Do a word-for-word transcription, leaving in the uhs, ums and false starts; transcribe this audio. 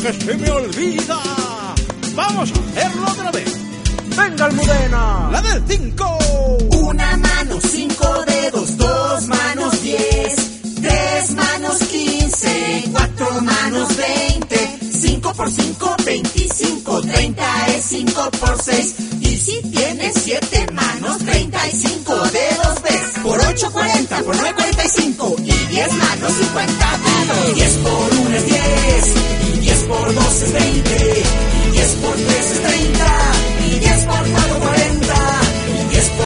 que se me olvida. Vamos a hacerlo otra vez. Venga, Almudena. La del cinco. Una mano, cinco dedos, dos manos, diez. Tres manos, quince. Cuatro manos, veinte. Cinco por cinco, veinticinco. Treinta es cinco por seis. Y si tienes siete manos, treinta y cinco dedos ves. Por ocho, cuarenta. Por nueve, cuarenta y cinco. Y diez manos, cincuenta dedos. Diez por